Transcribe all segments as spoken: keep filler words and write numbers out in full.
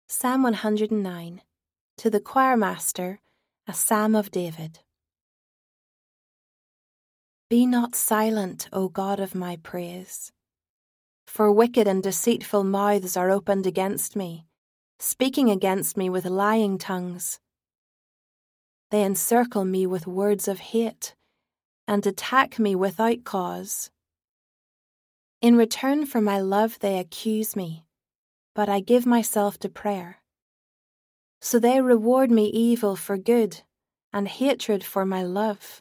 Psalm one hundred nine. To the choirmaster, a psalm of David. Be not silent, O God of my praise. For wicked and deceitful mouths are opened against me, speaking against me with lying tongues. They encircle me with words of hate, and attack me without cause. In return for my love they accuse me, but I give myself to prayer. So they reward me evil for good, and hatred for my love.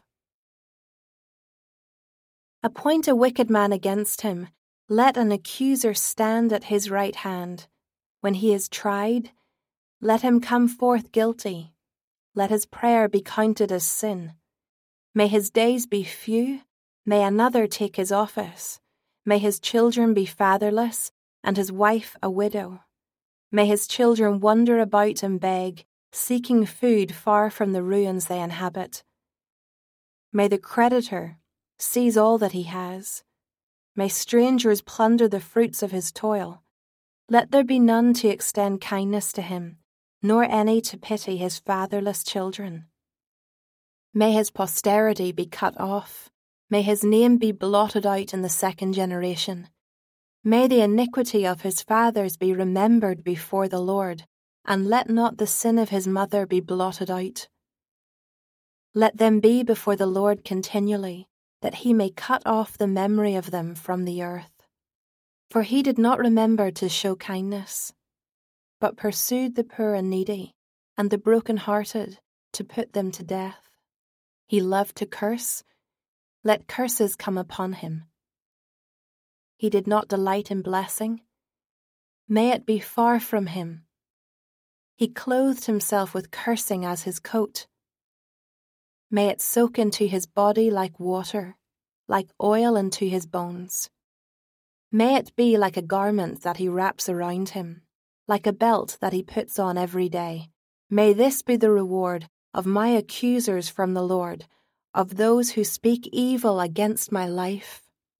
Appoint a wicked man against him, let an accuser stand at his right hand. When he is tried, let him come forth guilty. Let his prayer be counted as sin. May his days be few, may another take his office. May his children be fatherless, and his wife a widow. May his children wander about and beg, seeking food far from the ruins they inhabit. May the creditor seize all that he has. May strangers plunder the fruits of his toil. Let there be none to extend kindness to him, nor any to pity his fatherless children. May his posterity be cut off. May his name be blotted out in the second generation. May the iniquity of his fathers be remembered before the Lord, and let not the sin of his mother be blotted out. Let them be before the Lord continually, that he may cut off the memory of them from the earth. For he did not remember to show kindness, but pursued the poor and needy, and the broken-hearted, to put them to death. He loved to curse. Let curses come upon him. He did not delight in blessing. May it be far from him. He clothed himself with cursing as his coat. May it soak into his body like water, like oil into his bones. May it be like a garment that he wraps around him, like a belt that he puts on every day. May this be the reward of my accusers from the Lord, of those who speak evil against my life.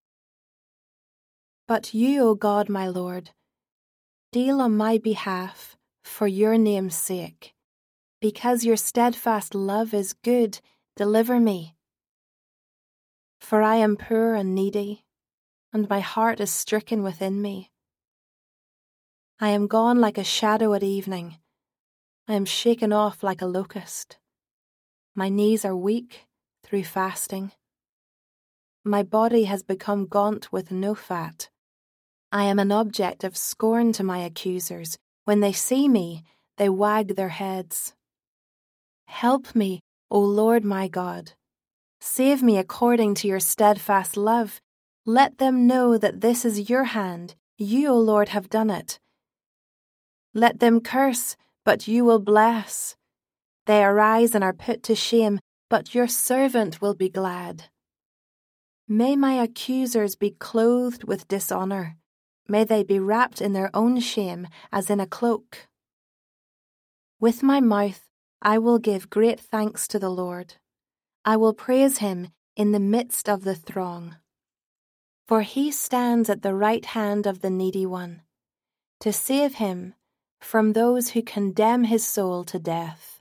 But you, O God, my Lord, deal on my behalf for your name's sake. Because your steadfast love is good, deliver me. For I am poor and needy, and my heart is stricken within me. I am gone like a shadow at evening. I am shaken off like a locust. My knees are weak through fasting. My body has become gaunt with no fat. I am an object of scorn to my accusers. When they see me, they wag their heads. Help me, O Lord my God. Save me according to your steadfast love. Let them know that this is your hand. You, O Lord, have done it. Let them curse, but you will bless. They arise and are put to shame, but your servant will be glad. May my accusers be clothed with dishonor. May they be wrapped in their own shame as in a cloak. With my mouth I will give great thanks to the Lord. I will praise him in the midst of the throng. For he stands at the right hand of the needy one, to save him from those who condemn his soul to death.